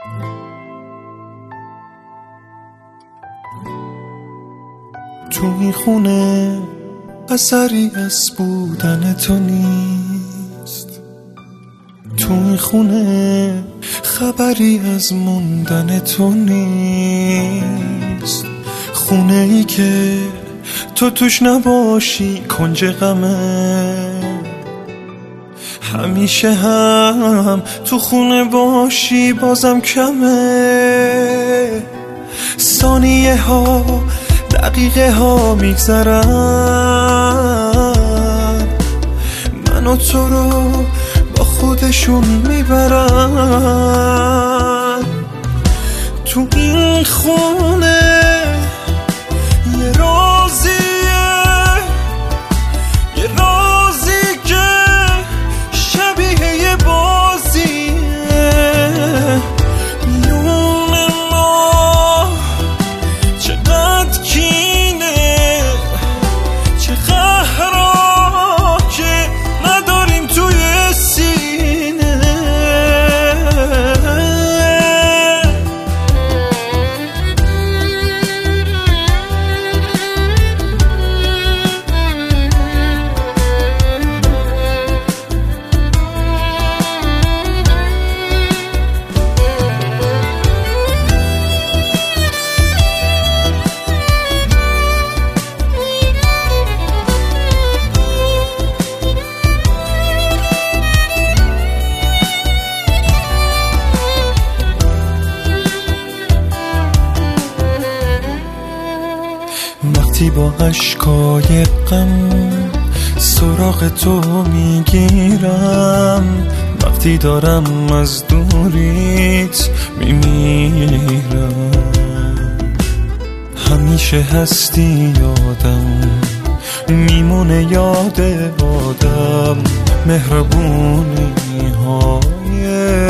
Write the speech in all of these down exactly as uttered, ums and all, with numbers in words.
تو این خونه اثری از بودن تو نیست، تو این خونه خبری از موندن تو نیست. خونه ای که تو توش نباشی کنج غمه، همیشه هم تو خونه باشی بازم کمه. ثانیه ها دقیقه ها میگذرن، من و تو رو با خودشون میبرن. تو این خونه یه رازیه، یه رازی که شبیه یه بازیه. میون ما چقدر کینه، چه قهرها که نداریم توی سینه. وقتی با اشکای غم سراغ تو میگیرم، وقتی دارم از دوریت میمیرم، همیشه هستی یادم میمونه یاد آدم. مهربونی های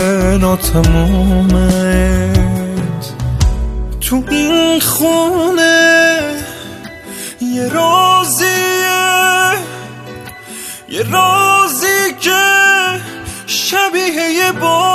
ناتمومت تو این خونه یه رازیه، یه رازی که شبیه یه بار